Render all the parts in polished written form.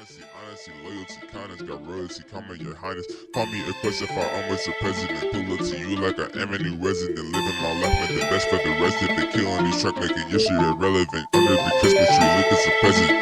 Honesty, loyalty, kindness, got royalty, call me your highness. Call me a question if I almost a president. Pull up to you like an avenue resident. Living my life, make the best for the rest of it. Kill on this track, making history irrelevant. Under the Christmas tree, look as a present.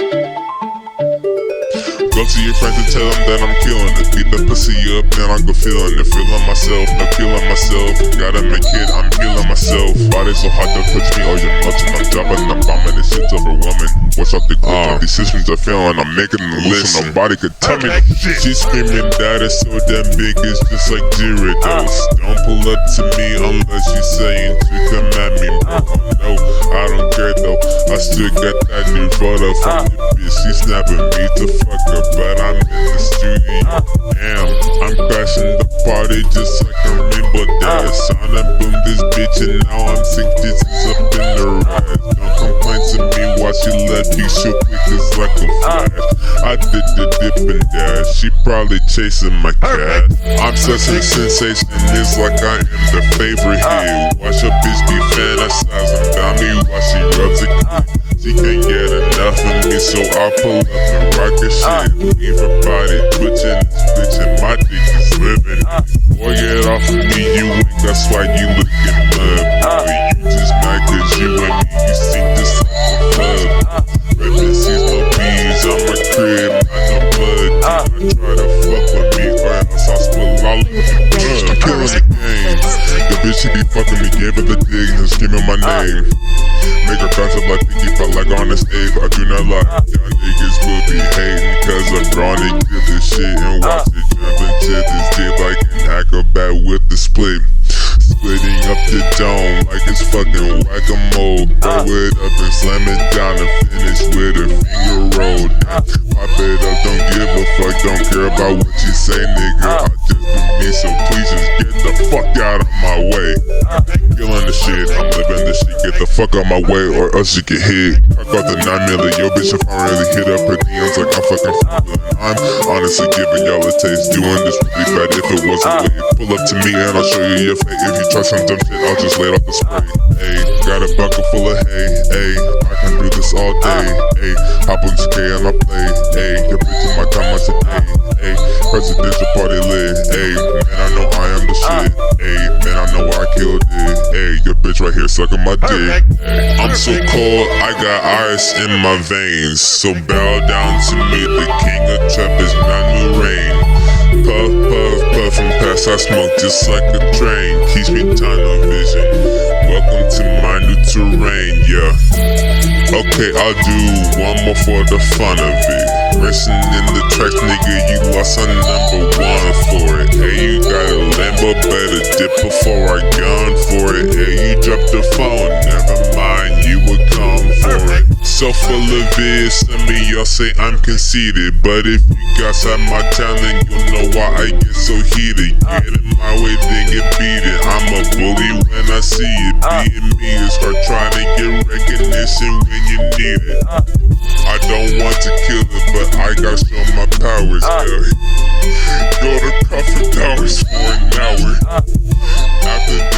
Go to your friends and tell them that I'm killing it. Beat the pussy up, then I go feeling it. Feeling myself, no killing myself. Gotta make it, I'm healing myself. Body so hot, don't touch me, or you're melting. I'm dropping, I'm bombing this shit over woman. Watch out the glitch, these systems are failing. I'm making them listen, nobody could tell me. She's screaming that it's so damn big, it's just like Gyarados. Don't pull up to me unless you're saying to come at me, bro. No, I don't care though. I still got that new photo from your bitch. She snapping me to fuck her, but I'm in the studio. Damn, I'm crashing the party just like a rainbow dash. Sound and boom this bitch, and now I'm sink digits up in the rise. Don't complain to me while she let me shoot quick just like a flash. I did the dip and dash, she probably chasing my cat. I'm such a sensation, it's like I am the favorite here. Watch a bitch be fantasizing about me while she rubs it. She can't get enough of me, so I pull up and rock her shit. Leave her body twitching and switching, my dick is living. Boy, get off of me, you ain't got swag, you looking mud. Boy, you just mad cause you and me, you sing this like a club. Red sees no bees on my crib, not no blood. You might try to fuck with me, or else I'll spill all of your blood. I'm killing the game. The bitch she be fucking me, gave her the dig and screaming my name. Make her bounce up like Pinky, felt like honest Abe. I do not lie, y'all niggas will be hating cause I'm drawn to get this shit and watch it jump into this dick like an acrobat with the split. Splitting up the dome like it's fucking whack-a-mole. Throw it up and slam it down and finish with a finger roll. Pop it up, don't give a fuck, don't care about what you say, nigga. I just do me, so please just get the fuck out of my way. Killing the shit, I'm living the shit, get the fuck out my way or else you get hit. I got the 9 million, yo bitch, if I really hit up her DMs like I'm fucking feeling. I'm honestly giving y'all a taste, doing this really bad if it wasn't late. Pull up to me and I'll show you your fate. If you try some dumb shit, I'll just lay it off the spray. Ayy, got a bucket full of hay, ayy, I can do this all day, ayy, hop on this K and I play, ayy, your bitch in my time once a day, ayy, presidential party lit, ayy, man I know I am the shit, ayy, man I know I killed it, ayy, your bitch right here sucking my dick, I'm so cold, I got ice in my veins, so bow down to me, the king of trap is not new rain. Puff, puff, puff and pass, I smoke just like a train. Keeps me tunnel vision. Welcome to my new terrain, yeah. Okay, I'll do one more for the fun of it. Racing in the tracks, nigga, you lost on #1 for it. Hey, you got a Lambo, better dip before I gone for it. Hey, you dropped the phone, never mind, you were gone for it. So full of it, some of y'all say I'm conceited, but if you guys have my talent, you'll know why I get so heated. Get in my way, then get beaten. I'm a bully when I see it. Being me is hard trying to get recognition when you need it. I don't want to kill it, but I gotta show my powers, yeah. Go to Coffee Towers for an hour. After